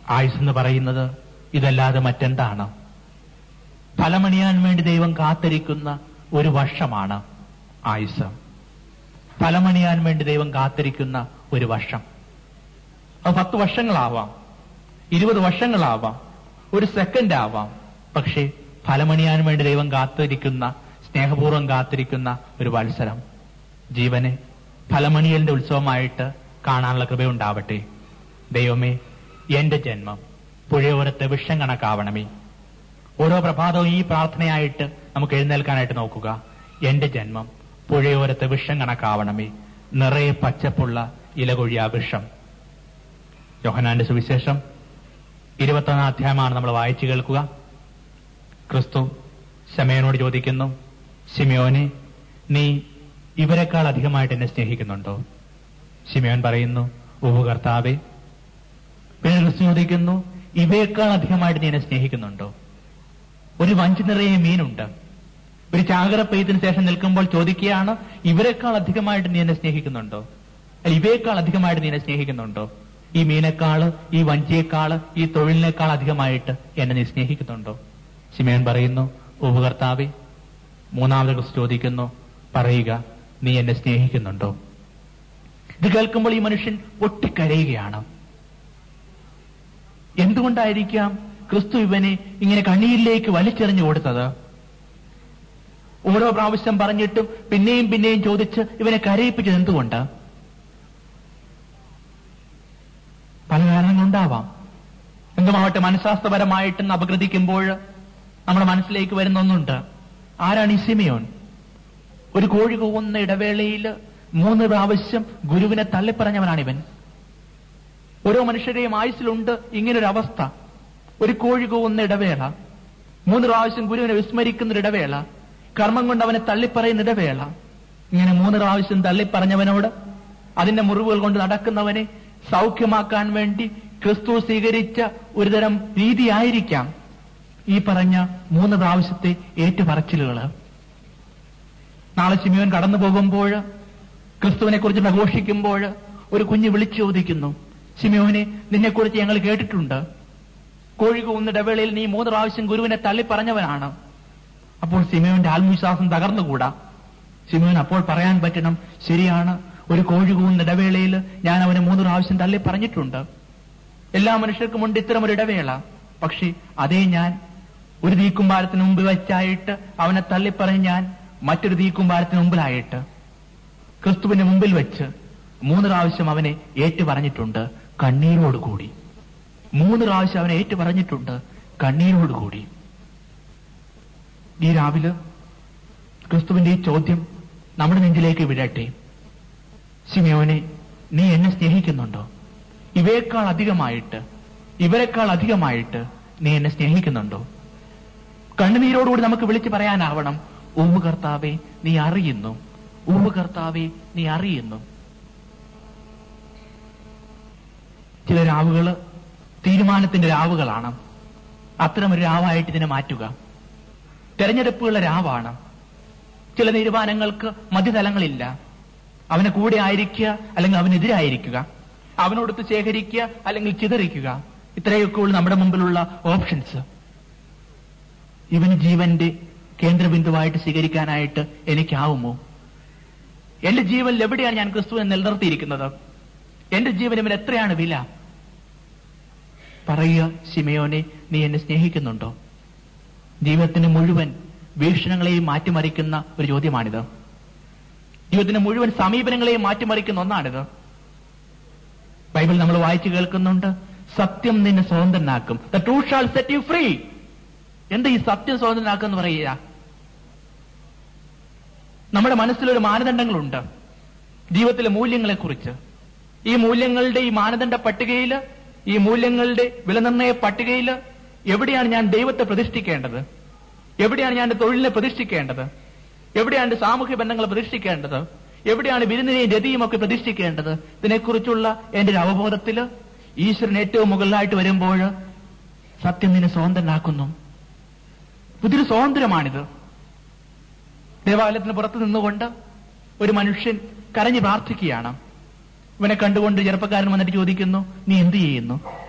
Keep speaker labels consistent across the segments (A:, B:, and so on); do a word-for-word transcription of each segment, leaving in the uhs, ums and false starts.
A: ആയുസ് എന്ന് പറയുന്നത് ഇതല്ലാതെ മറ്റെന്താണ്? ഫലമണിയാൻ വേണ്ടി ദൈവം കാത്തിരിക്കുന്ന ഒരു വർഷമാണ് ആയുസ്. ഫലമണിയാൻ വേണ്ടി ദൈവം കാത്തിരിക്കുന്ന ഒരു വർഷം. അത് പത്ത് വർഷങ്ങളാവാം, ഇരുപത് വർഷങ്ങളാവാം, ഒരു സെക്കൻഡ് ആവാം. പക്ഷേ ഫലമണിയാൻ വേണ്ടി ദൈവം കാത്തിരിക്കുന്ന, സ്നേഹപൂർവ്വം കാത്തിരിക്കുന്ന ഒരു വത്സരം, ജീവനെ ഫലമണിയലിന്റെ ഉത്സവമായിട്ട് കാണാനുള്ള കൃപയുണ്ടാവട്ടെ. ദൈവമേ, എന്റെ ജന്മം പുഴയോരത്തെ വിഷം കണക്കാവണമേ. ഓരോ പ്രഭാതവും ഈ പ്രാർത്ഥനയായിട്ട് നമുക്ക് എഴുന്നേൽക്കാനായിട്ട് നോക്കുക. എന്റെ ജന്മം പുഴയോരത്തെ വിഷം കണക്കാവണമേ, നിറയെ പച്ചപ്പുള്ള ഇലകൊഴിയാ വിഷം. യോഹന്നാന്റെ സുവിശേഷം ഇരുപത്തൊന്നാം അധ്യായമാണ് നമ്മൾ വായിച്ചു കേൾക്കുക. ക്രിസ്തു ശിമയോനോട് ചോദിക്കുന്നു, ശിമയോനെ, നീ ഇവരെക്കാൾ അധികമായിട്ട് എന്നെ സ്നേഹിക്കുന്നുണ്ടോ? ശിമയോൻ പറയുന്നു, ഉവ്വ് കർത്താവേ. പിന്നെ ക്രിസ്തു ചോദിക്കുന്നു, ഇവയേക്കാൾ അധികമായിട്ട് നീ എന്നെ സ്നേഹിക്കുന്നുണ്ടോ? ഒരു വഞ്ചി നിറയെ മീനുണ്ട്. ഒരു ചാകര പെയ്ത്തിന് ശേഷം നിൽക്കുമ്പോൾ ചോദിക്കുകയാണ്, ഇവരെക്കാൾ അധികമായിട്ട് നീ എന്നെ സ്നേഹിക്കുന്നുണ്ടോ? അല്ല, ഇവയേക്കാൾ അധികമായിട്ട് നീ എന്നെ സ്നേഹിക്കുന്നുണ്ടോ? ഈ മീനേക്കാള്, ഈ വഞ്ചിയേക്കാള്, ഈ തൊഴിലിനേക്കാൾ അധികമായിട്ട് എന്നെ നീ സ്നേഹിക്കുന്നുണ്ടോ? ശിമയോൻ പറയുന്നു, ഉവ്വ് കർത്താവേ. മൂന്നാമത് ക്രിസ്തു ചോദിക്കുന്നു, പറയുക, നീ എന്നെ സ്നേഹിക്കുന്നുണ്ടോ? ഇത് കേൾക്കുമ്പോൾ ഈ മനുഷ്യൻ പൊട്ടിക്കരയുകയാണ്. എന്തുകൊണ്ടായിരിക്കാം ക്രിസ്തു ഇവനെ ഇങ്ങനെ കണ്ണീരിലേക്ക് വലിച്ചെറിഞ്ഞു കൊടുത്തത്? ഓരോ പ്രാവശ്യം പറഞ്ഞിട്ടും പിന്നെയും പിന്നെയും ചോദിച്ച് ഇവനെ കരയിപ്പിച്ചത് എന്തുകൊണ്ട്? പല കാരണങ്ങളുണ്ടാവാം. എന്തുമാവട്ടെ, മനഃശാസ്ത്രപരമായിട്ടെന്ന് അപഗ്രഥിക്കുമ്പോൾ നമ്മുടെ മനസ്സിലേക്ക് വരുന്ന ഒന്നുണ്ട്. ആരാണ് ഈ ശിമയോൻ? ഒരു കോഴി കൂവുന്ന ഇടവേളയിൽ മൂന്ന് പ്രാവശ്യം ഗുരുവിനെ തള്ളിപ്പറഞ്ഞവനാണിവൻ. ഓരോ മനുഷ്യരെയും ആയുസ്സിലുണ്ട് ഇങ്ങനൊരു അവസ്ഥ. ഒരു കോഴി കൂവുന്ന ഇടവേള, മൂന്ന് പ്രാവശ്യം ഗുരുവിനെ വിസ്മരിക്കുന്ന ഇടവേള, കർമ്മം കൊണ്ട് അവനെ തള്ളിപ്പറയുന്ന ഇടവേള. ഇങ്ങനെ മൂന്ന് പ്രാവശ്യം തള്ളിപ്പറഞ്ഞവനോട്, അതിന്റെ മുറിവുകൾ കൊണ്ട് നടക്കുന്നവനെ സൗഖ്യമാക്കാൻ വേണ്ടി ക്രിസ്തു സ്വീകരിച്ച ഒരുതരം രീതിയായിരിക്കാം ഈ പറഞ്ഞ മൂന്ന് പ്രാവശ്യത്തെ ഏറ്റുപറച്ചിലുകൾ. നാളെ ശിമയോൻ കടന്നു പോകുമ്പോൾ, ക്രിസ്തുവിനെ കുറിച്ച് പ്രഘോഷിക്കുമ്പോൾ ഒരു കുഞ്ഞ് വിളിച്ചു ചോദിക്കുന്നു, ശിമയോനെ, നിന്നെക്കുറിച്ച് ഞങ്ങൾ കേട്ടിട്ടുണ്ട്. കോഴി കൂവുന്ന ഇടവേളയിൽ നീ മൂന്ന് പ്രാവശ്യം ഗുരുവിനെ തള്ളിപ്പറഞ്ഞവനാണ്. അപ്പോൾ ശിമയോന്റെ ആത്മവിശ്വാസം തകർന്നുകൂടാ. ശിമയോൻ അപ്പോൾ പറയാൻ പറ്റണം, ശരിയാണ്, ഒരു കോഴി കൂവുന്ന ഇടവേളയിൽ ഞാൻ അവനെ മൂന്ന് പ്രാവശ്യം തള്ളി പറഞ്ഞിട്ടുണ്ട്. എല്ലാ മനുഷ്യർക്കുമുണ്ട് ഇത്തരം ഒരു ഇടവേള. പക്ഷേ അതേ ഞാൻ ഒരു തീക്കുമ്പാരത്തിന് മുമ്പ് വെച്ചായിട്ട് അവനെ തള്ളിപ്പറഞ്ഞ് ഞാൻ മറ്റൊരു തീക്കുമ്പാരത്തിന് മുമ്പിലായിട്ട് ക്രിസ്തുവിന്റെ മുമ്പിൽ വെച്ച് മൂന്ന് പ്രാവശ്യം അവനെ ഏറ്റു പറഞ്ഞിട്ടുണ്ട്, കണ്ണീരോടുകൂടി. മൂന്ന് പ്രാവശ്യം അവനെ ഏറ്റു പറഞ്ഞിട്ടുണ്ട്, കണ്ണീരോടുകൂടി. ഈ രാവിലെ ക്രിസ്തുവിന്റെ ഈ ചോദ്യം നമ്മുടെ നെഞ്ചിലേക്ക് വിടട്ടെ. ശിമയോനെ, നീ എന്നെ സ്നേഹിക്കുന്നുണ്ടോ? ഇവയേക്കാൾ അധികമായിട്ട്, ഇവരെക്കാൾ അധികമായിട്ട് നീ എന്നെ സ്നേഹിക്കുന്നുണ്ടോ? കണ്ണുനീരോടുകൂടി നമുക്ക് വിളിച്ചു പറയാനാവണം, ഉവ്വ് കർത്താവേ, നീ അറിയുന്നു. ഉവ്വ് കർത്താവേ, നീ അറിയുന്നു. ചില രാവുകള് തീരുമാനത്തിന്റെ രാവുകളാണ്. അത്തരമൊരു രാവായിട്ട് ഇതിനെ മാറ്റുക. തെരഞ്ഞെടുപ്പുകളുടെ രാവാണ്. ചില തീരുമാനങ്ങൾക്ക് മധ്യതലങ്ങളില്ല. അവനെ കൂടെ ആയിരിക്കുക, അല്ലെങ്കിൽ അവനെതിരായിരിക്കുക, അവനോടൊത്ത് ശേഖരിക്കുക, അല്ലെങ്കിൽ ചിതറിക്കുക. ഇത്രയൊക്കെ ഉള്ളു നമ്മുടെ മുമ്പിലുള്ള ഓപ്ഷൻസ്. ഇവന് ജീവന്റെ കേന്ദ്രബിന്ദുവായിട്ട് സ്വീകരിക്കാനായിട്ട് എനിക്കാവുമോ? എന്റെ ജീവനിൽ എവിടെയാണ് ഞാൻ ക്രിസ്തുവിനെ നിലനിർത്തിയിരിക്കുന്നത്? എന്റെ ജീവൻ ഇവൻ എത്രയാണ് വില? പറയുക, ശിമയോനെ, നീ എന്നെ സ്നേഹിക്കുന്നുണ്ടോ? ജീവിതത്തിന് മുഴുവൻ വീക്ഷണങ്ങളെയും മാറ്റിമറിക്കുന്ന ഒരു ചോദ്യമാണിത്. ജീവിതത്തിന് മുഴുവൻ സമീപനങ്ങളെയും മാറ്റിമറിക്കുന്ന ഒന്നാണിത്. ബൈബിൾ നമ്മൾ വായിച്ചു കേൾക്കുന്നുണ്ട്, സത്യം നിന്നെ സ്വതന്ത്രനാക്കും. The truth shall set you free. എന്താ ഈ സത്യം സ്വതന്ത്രനാക്കും എന്ന് പറയുക? നമ്മുടെ മനസ്സിലൊരു മാനദണ്ഡങ്ങളുണ്ട് ജീവിതത്തിലെ മൂല്യങ്ങളെക്കുറിച്ച്. ഈ മൂല്യങ്ങളുടെ ഈ മാനദണ്ഡ പട്ടികയിൽ, ഈ മൂല്യങ്ങളുടെ വിലനിർണ്ണയ പട്ടികയിൽ എവിടെയാണ് ഞാൻ ദൈവത്തെ പ്രതിഷ്ഠിക്കേണ്ടത്? എവിടെയാണ് ഞാൻ എന്റെ തൊഴിലിനെ പ്രതിഷ്ഠിക്കേണ്ടത്? എവിടെയാണ് എന്റെ സാമൂഹ്യ ബന്ധങ്ങളെ പ്രതിഷ്ഠിക്കേണ്ടത്? എവിടെയാണ് വിരുന്നിനെയും രതിയും ഒക്കെ പ്രതിഷ്ഠിക്കേണ്ടത്? ഇതിനെക്കുറിച്ചുള്ള എന്റെ ഒരു അവബോധത്തിൽ ഈശ്വരൻ ഏറ്റവും മുകളിലായിട്ട് വരുമ്പോൾ സത്യം നിന്നെ സ്വതന്ത്രനാക്കുന്നു. പുതിയൊരു സ്വാതന്ത്ര്യമാണിത്. ദേവാലയത്തിന് പുറത്ത് നിന്നുകൊണ്ട് ഒരു മനുഷ്യൻ കരഞ്ഞു പ്രാർത്ഥിക്കുകയാണ്. ഇവനെ കണ്ടുകൊണ്ട് ചെറുപ്പക്കാരൻ വന്നിട്ട് ചോദിക്കുന്നു, നീ എന്ത് ചെയ്യുന്നു?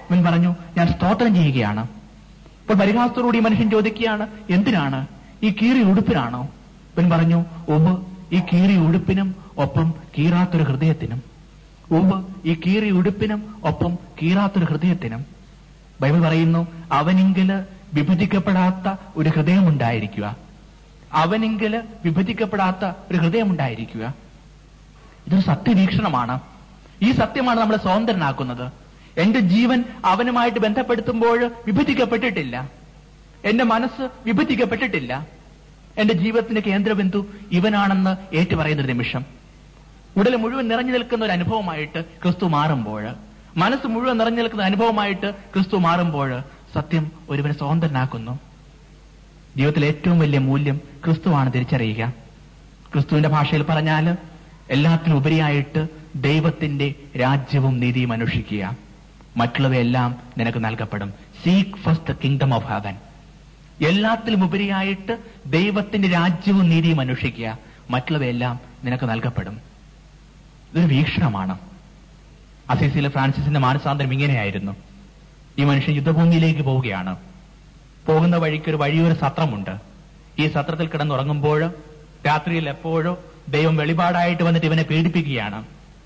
A: അവൻ പറഞ്ഞു, ഞാൻ സ്തോത്രം ചെയ്യുകയാണ്. അപ്പോൾ പരിഹാസത്തോടുകൂടി മനുഷ്യൻ ചോദിക്കുകയാണ്, എന്തിനാണ്? ഈ കീറി ഉടുപ്പിനാണോ? അവൻ പറഞ്ഞു, ഉവ് ഈ കീറി ഉടുപ്പിനും ഒപ്പം കീറാത്തൊരു ഹൃദയത്തിനും. ഉവ് ഈ കീറി ഉടുപ്പിനും ഒപ്പം കീറാത്തൊരു ഹൃദയത്തിനും. ബൈബിൾ പറയുന്നു, അവനെങ്കില് വിഭജിക്കപ്പെടാത്ത ഒരു ഹൃദയമുണ്ടായിരിക്കുക. അവനെങ്കില് വിഭജിക്കപ്പെടാത്ത ഒരു ഹൃദയമുണ്ടായിരിക്കുക. ഇതൊരു സത്യവീക്ഷണമാണ്. ഈ സത്യമാണ് നമ്മളെ സ്വതന്ത്രനാക്കുന്നത്. എന്റെ ജീവൻ അവനുമായിട്ട് ബന്ധപ്പെടുത്തുമ്പോൾ വിഭജിക്കപ്പെട്ടിട്ടില്ല. എന്റെ മനസ്സ് വിഭജിക്കപ്പെട്ടിട്ടില്ല. എന്റെ ജീവിതത്തിന്റെ കേന്ദ്രബിന്ദു ഇവനാണെന്ന് ഏറ്റുപറയുന്നൊരു നിമിഷം, ഉടൽ മുഴുവൻ നിറഞ്ഞു നിൽക്കുന്ന ഒരു അനുഭവമായിട്ട് ക്രിസ്തു മാറുമ്പോൾ, മനസ്സ് മുഴുവൻ നിറഞ്ഞു നിൽക്കുന്ന അനുഭവമായിട്ട് ക്രിസ്തു മാറുമ്പോൾ സത്യം ഒരുവനെ സ്വതന്ത്രനാക്കുന്നു. ജീവിതത്തിലെ ഏറ്റവും വലിയ മൂല്യം ക്രിസ്തുവാണ് തിരിച്ചറിയുക. ക്രിസ്തുവിന്റെ ഭാഷയിൽ പറഞ്ഞാൽ എല്ലാത്തിനും ഉപരിയായിട്ട് ദൈവത്തിന്റെ രാജ്യവും നീതിയും അന്വേഷിക്കുക, മറ്റുള്ളവയെല്ലാം നിനക്ക് നൽകപ്പെടും. Seek first the kingdom of heaven. എല്ലാത്തിലും ഉപരിയായിട്ട് ദൈവത്തിന്റെ രാജ്യവും നീതിയും അന്വേഷിക്കുക, മറ്റുള്ളവയെല്ലാം നിനക്ക് നൽകപ്പെടും. ഇതൊരു വീക്ഷണമാണ്. അസീസിയിലെ ഫ്രാൻസിസിന്റെ മാനസാന്തരം ഇങ്ങനെയായിരുന്നു. ഈ മനുഷ്യൻ യുദ്ധഭൂമിയിലേക്ക് പോവുകയാണ്. പോകുന്ന വഴിക്ക് ഒരു വഴിയൊരു സത്രമുണ്ട്. ഈ സത്രത്തിൽ കിടന്നുറങ്ങുമ്പോൾ രാത്രിയിൽ എപ്പോഴോ ദൈവം വെളിപാടായിട്ട് വന്നിട്ട് ഇവനെ പീഡിപ്പിക്കുകയാണ്.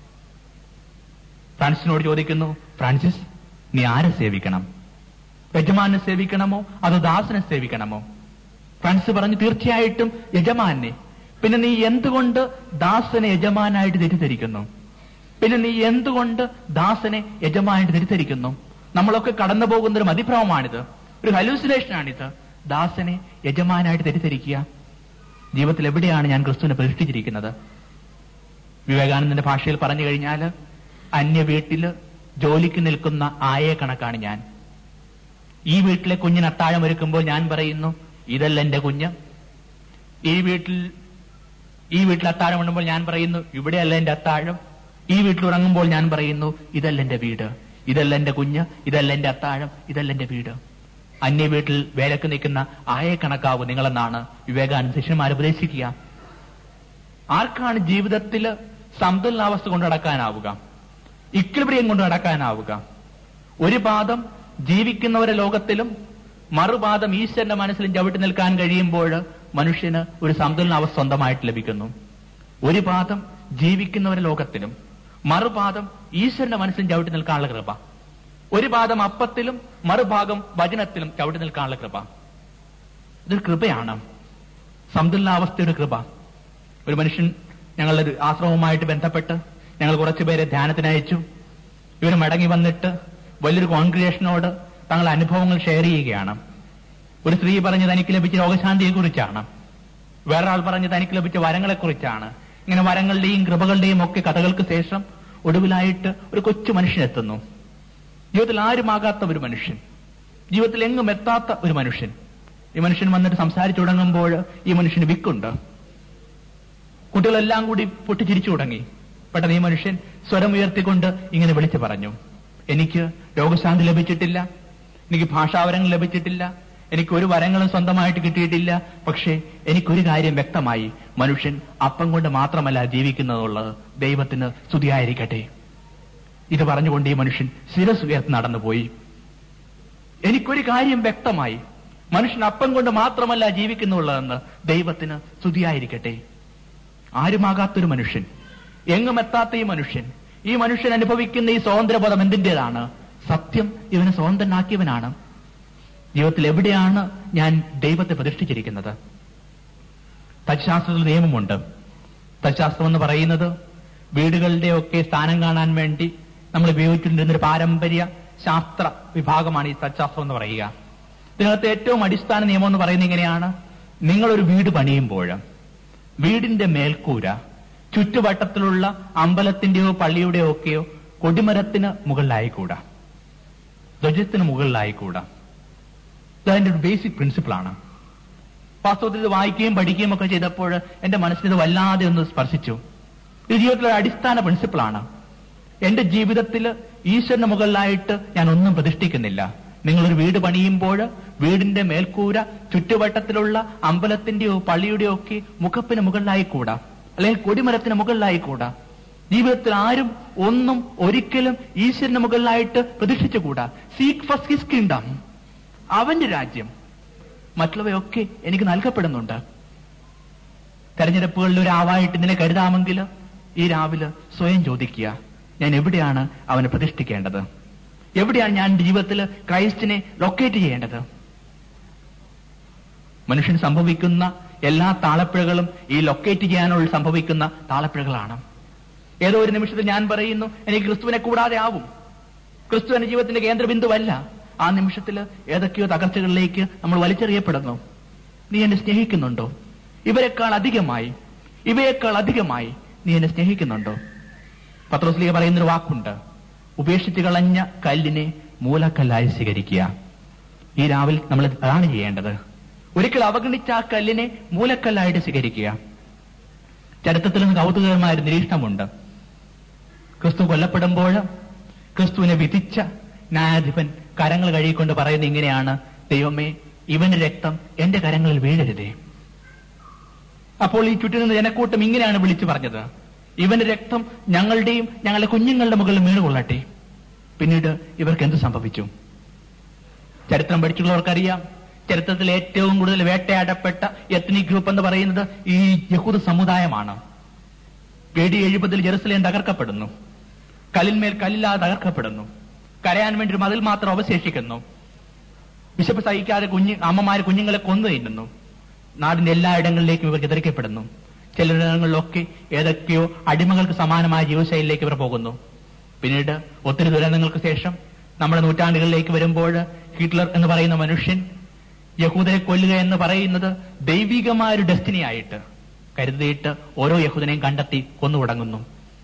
A: ഫ്രാൻസിസിനോട് ചോദിക്കുന്നു, ഫ്രാൻസിസ്, നീ ആരെ സേവിക്കണം? യജമാനെ സേവിക്കണമോ അതോ ദാസനെ സേവിക്കണമോ? ഫ്രാൻസിസ് പറഞ്ഞു, തീർച്ചയായിട്ടും യജമാനെ. പിന്നെ നീ എന്തുകൊണ്ട് ദാസനെ യജമാനായിട്ട് തെറ്റിദ്ധരിക്കുന്നു? പിന്നെ നീ എന്തുകൊണ്ട് ദാസനെ യജമാനായിട്ട് തെറ്റിദ്ധരിക്കുന്നു? നമ്മളൊക്കെ കടന്നു പോകുന്ന ഒരു മതിഭ്രമമാണിത്, ഒരു ഹലൂസിനേഷനാണിത്. ദാസനെ യജമാനായിട്ട് തെറ്റിദ്ധരിക്കുക. ജീവിതത്തിൽ എവിടെയാണ് ഞാൻ ക്രിസ്തുവിനെ പ്രതിഷ്ഠിച്ചിരിക്കുന്നത്? വിവേകാനന്ദന്റെ ഭാഷയിൽ പറഞ്ഞു കഴിഞ്ഞാൽ, അന്യ വീട്ടില് ജോലിക്ക് നിൽക്കുന്ന ആയെ കണക്കാണ് ഞാൻ. ഈ വീട്ടിലെ കുഞ്ഞിന് അത്താഴം ഒരുക്കുമ്പോൾ ഞാൻ പറയുന്നു, ഇതല്ല എന്റെ കുഞ്ഞ്. ഈ വീട്ടിൽ ഈ വീട്ടിൽ അത്താഴം ഉണ്ണുമ്പോൾ ഞാൻ പറയുന്നു, ഇവിടെയല്ല എന്റെ അത്താഴം. ഈ വീട്ടിൽ ഉറങ്ങുമ്പോൾ ഞാൻ പറയുന്നു, ഇതല്ല എന്റെ വീട്, ഇതല്ല എന്റെ കുഞ്ഞ്, ഇതല്ല എന്റെ അത്താഴം, ഇതല്ല എന്റെ വീട്. അന്യ വീട്ടിൽ വേലക്ക് നിൽക്കുന്ന ആയെ കണക്കാവും നിങ്ങളെന്നാണ് വിവേകാനന്ദ ശിഷ്യന്മാരെ ഉപദേശിക്കുക. ആർക്കാണ് ജീവിതത്തിൽ സന്തുലനാവസ്ഥ കൊണ്ടു നടക്കാനാവുക, ഇക്വിലിബ്രിയം കൊണ്ട് നടക്കാനാവുക? ഒരു പാദം ജീവിക്കുന്നവരെ ലോകത്തിലും മറുപാദം ഈശ്വരന്റെ മനസ്സിലും ചവിട്ടി നിൽക്കാൻ കഴിയുമ്പോൾ മനുഷ്യന് ഒരു സന്തുലനാവസ്ഥ സ്വന്തമായിട്ട് ലഭിക്കുന്നു. ഒരു പാദം ജീവിക്കുന്നവരെ ലോകത്തിലും മറുപാദം ഈശ്വരന്റെ മനസ്സിലും ചവിട്ടി നിൽക്കാനുള്ള കൃപ. ഒരു പാദം അപ്പത്തിലും മറുഭാഗം വചനത്തിലും ചവിട്ടി നിൽക്കാനുള്ള കൃപ. ഇതൊരു കൃപയാണ്, സന്തുലനാവസ്ഥയുടെ കൃപ. ഒരു മനുഷ്യൻ ഞങ്ങളുടെ ആശ്രമവുമായിട്ട് ബന്ധപ്പെട്ട് ഞങ്ങൾ കുറച്ചുപേരെ ധ്യാനത്തിന് അയച്ചു. ഇവർ മടങ്ങി വന്നിട്ട് വലിയൊരു കോൺഗ്രിഗേഷനോട് തങ്ങളുടെ അനുഭവങ്ങൾ ഷെയർ ചെയ്യുകയാണ്. ഒരു സ്ത്രീ പറഞ്ഞ് തനിക്ക് ലഭിച്ച രോഗശാന്തിയെക്കുറിച്ചാണ്. വേറൊരാൾ പറഞ്ഞ് തനിക്ക് ലഭിച്ച വരങ്ങളെക്കുറിച്ചാണ്. ഇങ്ങനെ വരങ്ങളുടെയും കൃപകളുടെയും ഒക്കെ കഥകൾക്ക് ശേഷം ഒടുവിലായിട്ട് ഒരു കൊച്ചു മനുഷ്യനെത്തുന്നു. ജീവിതത്തിൽ ആരുമാകാത്ത ഒരു മനുഷ്യൻ, ജീവിതത്തിൽ എങ്ങും എത്താത്ത ഒരു മനുഷ്യൻ. ഈ മനുഷ്യൻ വന്നിട്ട് സംസാരിച്ചു തുടങ്ങുമ്പോൾ ഈ മനുഷ്യന് വിക്കുണ്ട്. കുട്ടികളെല്ലാം കൂടി പൊട്ടിച്ചിരിച്ചു തുടങ്ങി. പെട്ടെന്ന് ഈ മനുഷ്യൻ സ്വരം ഉയർത്തിക്കൊണ്ട് ഇങ്ങനെ വിളിച്ചു പറഞ്ഞു, എനിക്ക് രോഗശാന്തി ലഭിച്ചിട്ടില്ല, എനിക്ക് ഭാഷാവരങ്ങൾ ലഭിച്ചിട്ടില്ല, എനിക്ക് ഒരു വരങ്ങളും സ്വന്തമായിട്ട് കിട്ടിയിട്ടില്ല. പക്ഷേ എനിക്കൊരു കാര്യം വ്യക്തമായി, മനുഷ്യൻ അപ്പം കൊണ്ട് മാത്രമല്ല ജീവിക്കുന്നതുള്ളത്. ദൈവത്തിന് സ്തുതിയായിരിക്കട്ടെ. ഇത് പറഞ്ഞുകൊണ്ട് ഈ മനുഷ്യൻ ശിരസ് ഉയർത്തി നടന്നുപോയി. എനിക്കൊരു കാര്യം വ്യക്തമായി, മനുഷ്യൻ അപ്പം കൊണ്ട് മാത്രമല്ല ജീവിക്കുന്നുള്ളതെന്ന്. ദൈവത്തിന് സ്തുതിയായിരിക്കട്ടെ. ആരുമാകാത്തൊരു മനുഷ്യൻ, എങ്ങും എത്താത്ത ഈ മനുഷ്യൻ, ഈ മനുഷ്യൻ അനുഭവിക്കുന്ന ഈ സ്വാതന്ത്ര്യബോധം എന്തിൻ്റെതാണ്? സത്യം ഇവനെ സ്വതന്ത്രനാക്കിയവനാണ്. ജീവിതത്തിൽ എവിടെയാണ് ഞാൻ ദൈവത്തെ പ്രതിഷ്ഠിച്ചിരിക്കുന്നത്? തത്ശാസ്ത്രത്തിൽ നിയമമുണ്ട്. തത്ശാസ്ത്രം എന്ന് പറയുന്നത് വീടുകളുടെയൊക്കെ സ്ഥാനം കാണാൻ വേണ്ടി നമ്മൾ ഉപയോഗിച്ചുകൊണ്ടിരുന്നൊരു പാരമ്പര്യ ശാസ്ത്ര വിഭാഗമാണ് ഈ തത്ശാസ്ത്രം എന്ന് പറയുക. ഇതിനകത്ത് ഏറ്റവും അടിസ്ഥാന നിയമം എന്ന് പറയുന്നത് ഇങ്ങനെയാണ്: നിങ്ങളൊരു വീട് പണിയുമ്പോൾ വീടിന്റെ മേൽക്കൂര ചുറ്റുവട്ടത്തിലുള്ള അമ്പലത്തിന്റെയോ പള്ളിയുടെയോ ഒക്കെയോ കൊടിമരത്തിന് മുകളിലായിക്കൂടാ, ധ്വജത്തിന് മുകളിലായിക്കൂടാ. ഇതതിന്റെ ഒരു ബേസിക് പ്രിൻസിപ്പിളാണ്. വാസ്തവത്തിൽ ഇത് വായിക്കുകയും പഠിക്കുകയും ഒക്കെ ചെയ്തപ്പോൾ എന്റെ മനസ്സിന് ഇത് വല്ലാതെ ഒന്ന് സ്പർശിച്ചു. ഇത് ജീവിതത്തിലൊരു അടിസ്ഥാന പ്രിൻസിപ്പിളാണ്. എന്റെ ജീവിതത്തിൽ ഈശ്വരന് മുകളിലായിട്ട് ഞാൻ ഒന്നും പ്രതിഷ്ഠിക്കുന്നില്ല. നിങ്ങളൊരു വീട് പണിയുമ്പോൾ വീടിന്റെ മേൽക്കൂര ചുറ്റുവട്ടത്തിലുള്ള അമ്പലത്തിന്റെയോ പള്ളിയുടെയോ ഒക്കെ മുഖപ്പിന് മുകളിലായിക്കൂടാ, അല്ലെങ്കിൽ കൊടിമരത്തിന് മുകളിലായിക്കൂടാ. ജീവിതത്തിൽ ആരും ഒന്നും ഒരിക്കലും ഈശ്വരന് മുകളിലായിട്ട് പ്രതീക്ഷിച്ചുകൂടാ. സീക്ക് ഫസ്റ്റ് ഹിസ് കിങ്ഡം, അവന്റെ രാജ്യം. മറ്റുള്ളവയൊക്കെ എനിക്ക് നൽകപ്പെടുന്നുണ്ട്. തെരഞ്ഞെടുപ്പുകളിൽ ഒരു ആവായിട്ട് ഇതിനെ കരുതാമെങ്കിൽ ഈ രാവിലെ സ്വയം ചോദിക്കുക, ഞാൻ എവിടെയാണ് അവനെ പ്രതിഷ്ഠിക്കേണ്ടത്? എവിടെയാണ് ഞാൻ ജീവിതത്തിൽ ക്രൈസ്റ്റിനെ ലൊക്കേറ്റ് ചെയ്യേണ്ടത്? മനുഷ്യന് സംഭവിക്കുന്ന എല്ലാ താളപ്പിഴകളും ഈ ലൊക്കേറ്റ് ചെയ്യാനുള്ള സംഭവിക്കുന്ന താളപ്പിഴകളാണ്. ഏതോ ഒരു നിമിഷത്തിൽ ഞാൻ പറയുന്നു, എനിക്ക് ക്രിസ്തുവിനെ കൂടാതെ ആവും, ക്രിസ്തു എന്റെ ജീവിതത്തിന്റെ കേന്ദ്രബിന്ദുവല്ല. ആ നിമിഷത്തിൽ ഏതൊക്കെയോ തകർച്ചകളിലേക്ക് നമ്മൾ വലിച്ചെറിയപ്പെടുന്നു. നീ എന്നെ സ്നേഹിക്കുന്നുണ്ടോ? ഇവരെക്കാൾ അധികമായി, ഇവയേക്കാൾ അധികമായി നീ എന്നെ സ്നേഹിക്കുന്നുണ്ടോ? പത്രോസ്ലീഹ പറയുന്നൊരു വാക്കുണ്ട്, ഉപേക്ഷിച്ച് കളഞ്ഞ കല്ലിനെ മൂലക്കല്ലായി സ്വീകരിക്കുക. ഈ രാവിലെ നമ്മൾ അതാണ് ചെയ്യേണ്ടത്. ഒരിക്കൽ അവഗണിച്ച ആ കല്ലിനെ മൂലക്കല്ലായിട്ട് സ്വീകരിക്കുക. ചരിത്രത്തിൽ നിന്ന് കൗതുകകരമായ ഒരു നിരീക്ഷണമുണ്ട്. ക്രിസ്തു കൊല്ലപ്പെടുമ്പോൾ ക്രിസ്തുവിനെ വിധിച്ച ന്യായാധിപൻ കരങ്ങൾ കഴുകിക്കൊണ്ട് പറയുന്നത് ഇങ്ങനെയാണ്, ദൈവമേ, ഇവന്റെ രക്തം എന്റെ കരങ്ങളിൽ വീഴരുതേ. അപ്പോൾ ഈ ചുറ്റിനുന്ന ജനക്കൂട്ടം ഇങ്ങനെയാണ് വിളിച്ചു പറഞ്ഞത്, ഇവന്റെ രക്തം ഞങ്ങളുടെയും ഞങ്ങളുടെ കുഞ്ഞുങ്ങളുടെ മുകളിൽ വീണുകൊള്ളട്ടെ. പിന്നീട് ഇവർക്ക് എന്ത് സംഭവിച്ചു? ചരിത്രം പഠിച്ചുള്ളവർക്കറിയാം, ചരിത്രത്തിൽ ഏറ്റവും കൂടുതൽ വേട്ടയാടപ്പെട്ട എത്നിക് ഗ്രൂപ്പ് എന്ന് പറയുന്നത് ഈ യഹൂദ സമുദായമാണ്. എ ഡി എഴുപതിൽ ജെറുസലേം തകർക്കപ്പെടുന്നു, കല്ലിന്മേൽ കല്ലില്ലാതെ തകർക്കപ്പെടുന്നു, കരയാൻ വേണ്ടി ഒരു മതിൽ മാത്രം അവശേഷിക്കുന്നു. വിശപ്പ് സഹിക്കാതെ കുഞ്ഞ് അമ്മമാര് കുഞ്ഞുങ്ങളെ കൊന്നു തിന്നുന്നു. നാടിന്റെ എല്ലായിടങ്ങളിലേക്കും ഇവർ എതിർക്കപ്പെടുന്നു. ചിലയിടങ്ങളിലൊക്കെ ഏതൊക്കെയോ അടിമകൾക്ക് സമാനമായ ജീവിതശൈലിയിലേക്ക് ഇവർ പോകുന്നു. പിന്നീട് ഒത്തിരി ദുരന്തങ്ങൾക്ക് ശേഷം നമ്മുടെ നൂറ്റാണ്ടുകളിലേക്ക് വരുമ്പോൾ ഹിറ്റ്ലർ എന്ന് പറയുന്ന മനുഷ്യൻ യഹൂദനെ കൊല്ലുക എന്ന് പറയുന്നത് ദൈവികമായ ഒരു ഡെസ്റ്റിനി ആയിട്ട് കരുതിയിട്ട് ഓരോ യഹൂദനെയും കണ്ടെത്തി കൊന്നു തുടങ്ങുന്നു.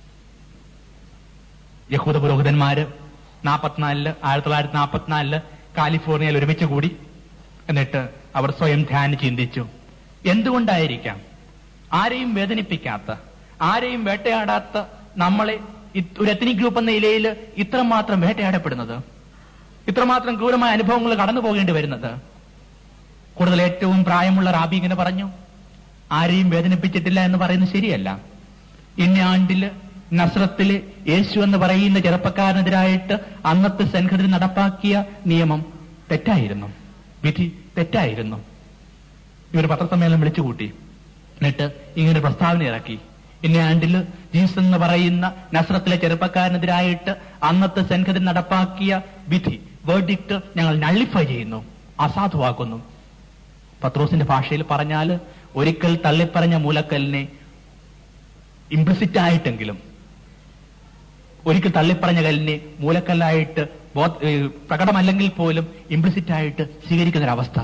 A: യഹൂദ പുരോഹിതന്മാര് നാൽപ്പത്തിനാലില് ആയിരത്തി തൊള്ളായിരത്തി നാൽപ്പത്തിനാലില് കാലിഫോർണിയയിൽ ഒരുമിച്ച് കൂടി. എന്നിട്ട് അവർ സ്വയം ധ്യാനം ചിന്തിച്ചു, എന്തുകൊണ്ടായിരിക്കാം ആരെയും വേദനിപ്പിക്കാത്ത, ആരെയും വേട്ടയാടാത്ത നമ്മളെ ഒരു എത്നിക് ഗ്രൂപ്പ് എന്ന നിലയിൽ ഇത്രമാത്രം വേട്ടയാടപ്പെടുന്നത്, ഇത്രമാത്രം ക്രൂരമായ അനുഭവങ്ങൾ കടന്നു പോകേണ്ടി വരുന്നത്? കൂടുതൽ ഏറ്റവും പ്രായമുള്ള റാബി ഇങ്ങനെ പറഞ്ഞു, ആരെയും വേദനിപ്പിച്ചിട്ടില്ല എന്ന് പറയുന്നത് ശരിയല്ല. ഇന്ന ആണ്ടില് നസ്രത്തില് യേശു എന്ന് പറയുന്ന ചെറുപ്പക്കാരനെതിരായിട്ട് അന്നത്തെ സംഘടന നടപ്പാക്കിയ നിയമം തെറ്റായിരുന്നു, വിധി തെറ്റായിരുന്നു. ഇവർ പത്രസമ്മേളനം വിളിച്ചുകൂട്ടി. എന്നിട്ട് ഇങ്ങനെ പ്രസ്താവന ഇറക്കി, ഇന്ന ആണ്ടില് ജീസസ് എന്ന് പറയുന്ന നസ്രത്തിലെ ചെറുപ്പക്കാരനെതിരായിട്ട് അന്നത്തെ സംഘടന നടപ്പാക്കിയ വിധി വേർഡിക്ട് ഞങ്ങൾ നള്ളിഫൈ ചെയ്യുന്നു, അസാധുവാക്കുന്നു. പത്രോസിന്റെ ഭാഷയിൽ പറഞ്ഞാൽ ഒരിക്കൽ തള്ളിപ്പറഞ്ഞ മൂലക്കല്ലിനെ ഇംപ്ലിസിറ്റ് ആയിട്ടെങ്കിലും, ഒരിക്കൽ തള്ളിപ്പറഞ്ഞ കല്ലിനെ മൂലക്കല്ലായിട്ട് പ്രകടമല്ലെങ്കിൽ പോലും ഇംപ്ലിസിറ്റ് ആയിട്ട് സ്വീകരിക്കുന്നൊരവസ്ഥ.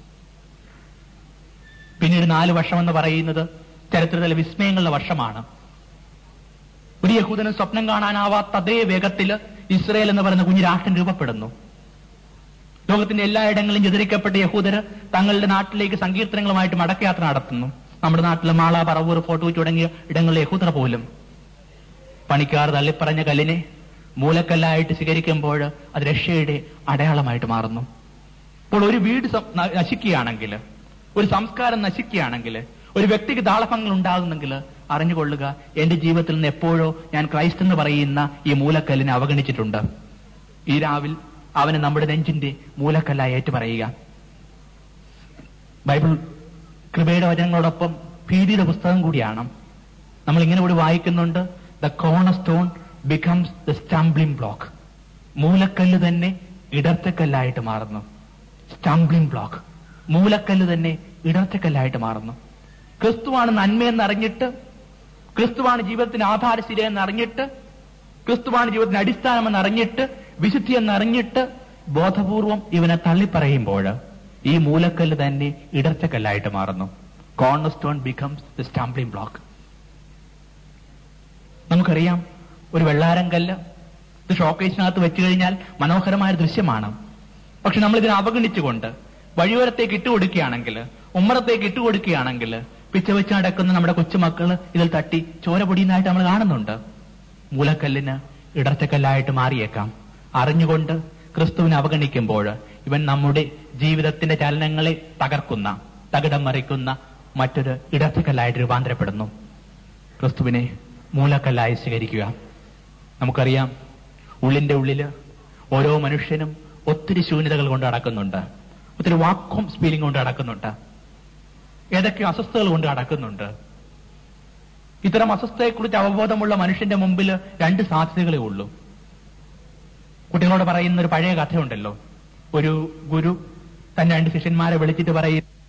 A: പിന്നീട് നാല് വർഷം എന്ന് പറയുന്നത് ചരിത്രത്തിലെ വിസ്മയങ്ങളുടെ വർഷമാണ്. ഒരു യഹൂദന് സ്വപ്നം കാണാനാവാത്ത അതേ വേഗത്തിൽ ഇസ്രയേൽ എന്ന് പറയുന്ന കുഞ്ഞു രാഷ്ട്രം രൂപപ്പെടുന്നു. ലോകത്തിന്റെ എല്ലായിടങ്ങളിലും ചിതറിക്കപ്പെട്ട യഹൂദര് തങ്ങളുടെ നാട്ടിലേക്ക് സങ്കീർത്തനങ്ങളുമായിട്ട് മടക്കയാത്ര നടത്തുന്നു. നമ്മുടെ നാട്ടിലെ മാള, പറവൂർ, ഫോർട്ട് കൊച്ചി തുടങ്ങിയ ഇടങ്ങളിലെ യഹൂദർ പോലും പണിക്കാർ തള്ളിപ്പറഞ്ഞ കല്ലിനെ മൂലക്കല്ലായിട്ട് സ്വീകരിക്കുമ്പോൾ അത് രക്ഷയുടെ അടയാളമായിട്ട് മാറുന്നു. അപ്പോൾ ഒരു വീട് നശിക്കുകയാണെങ്കിൽ, ഒരു സംസ്കാരം നശിക്കുകയാണെങ്കിൽ, ഒരു വ്യക്തിക്ക് താളഭംഗങ്ങൾ ഉണ്ടാകുന്നെങ്കിൽ അറിഞ്ഞുകൊള്ളുക, എന്റെ ജീവിതത്തിൽ നിന്ന് എപ്പോഴോ ഞാൻ ക്രൈസ്റ്റ് എന്ന് പറയുന്ന ഈ മൂലക്കല്ലിനെ അവഗണിച്ചിട്ടുണ്ട്. ഈ രാവിൽ അവന് നമ്മുടെ നെഞ്ചിന്റെ മൂലക്കല്ലായി ഏറ്റുപറയുക. ബൈബിൾ കൃപയുടെ വചനങ്ങളോടൊപ്പം ഭീതിയുടെ പുസ്തകം കൂടിയാണ്. നമ്മൾ ഇങ്ങനെ കൂടി വായിക്കുന്നുണ്ട്, the cornerstone becomes the stumbling block. മൂലക്കല്ല് തന്നെ ഇടർച്ചക്കല്ലായിട്ട് മാറുന്നു. സ്റ്റംബ്ലിംഗ് ബ്ലോക്ക്, മൂലക്കല്ല് തന്നെ ഇടർച്ചക്കല്ലായിട്ട് മാറുന്നു. ക്രിസ്തുവാണ് നന്മയെന്ന് അറിഞ്ഞിട്ട്, ക്രിസ്തുവാണ് ജീവിതത്തിന് ആധാരശിലയെന്ന് അറിഞ്ഞിട്ട്, ക്രിസ്തുവാണ് ജീവിതത്തിന് അടിസ്ഥാനമെന്ന് അറിഞ്ഞിട്ട്, വിശുദ്ധി എന്നറിഞ്ഞിട്ട് ബോധപൂർവം ഇവനെ തള്ളിപ്പറയുമ്പോൾ ഈ മൂലക്കല്ല് തന്നെ ഇടർച്ചക്കല്ലായിട്ട് മാറുന്നു. Cornerstone becomes the stumbling block. നമുക്കറിയാം, ഒരു വെള്ളാരം കല്ല് ഇത് ഷോക്കേസിനകത്ത് വെച്ചു കഴിഞ്ഞാൽ മനോഹരമായ ദൃശ്യമാണ്. പക്ഷെ നമ്മൾ ഇതിനെ അവഗണിച്ചുകൊണ്ട് വഴിയോരത്തേക്ക് ഇട്ടുകൊടുക്കുകയാണെങ്കിൽ, ഉമ്മറത്തേക്ക് ഇട്ടുകൊടുക്കുകയാണെങ്കിൽ, പിച്ച വെച്ച് നടക്കുന്ന നമ്മുടെ കൊച്ചുമക്കള് ഇതിൽ തട്ടി ചോര പൊടിയുന്നതായിട്ട് നമ്മൾ കാണുന്നുണ്ട്. മൂലക്കല്ലിന് ഇടർച്ചക്കല്ലായിട്ട് മാറിയേക്കാം. അറിഞ്ഞുകൊണ്ട് ക്രിസ്തുവിനെ അവഗണിക്കുമ്പോൾ ഇവൻ നമ്മുടെ ജീവിതത്തിന്റെ ചലനങ്ങളെ തകർക്കുന്ന, തകിടം മറിക്കുന്ന മറ്റൊരു ഇടർച്ചക്കല്ലായിട്ട് രൂപാന്തരപ്പെടുന്നു. ക്രിസ്തുവിനെ മൂലക്കല്ലായി സ്വീകരിക്കുക. നമുക്കറിയാം, ഉള്ളിന്റെ ഉള്ളില് ഓരോ മനുഷ്യനും ഒത്തിരി ശൂന്യതകൾ കൊണ്ട് നടക്കുന്നുണ്ട്, ഒത്തിരി വാക്വം ഫീലിംഗ് കൊണ്ട് നടക്കുന്നുണ്ട്, ഏതൊക്കെ അസ്വസ്ഥതകൾ കൊണ്ട് നടക്കുന്നുണ്ട്. ഇത്തരം അസ്വസ്ഥതയെക്കുറിച്ച് അവബോധമുള്ള മനുഷ്യന്റെ മുമ്പിൽ രണ്ട് സാധ്യതകളേ ഉള്ളൂ. കുട്ടികളോട് പറയുന്ന ഒരു പഴയ കഥയുണ്ടല്ലോ. ഒരു ഗുരു തന്റെ രണ്ട് ശിഷ്യന്മാരെ വിളിച്ചിട്ട് പറയും,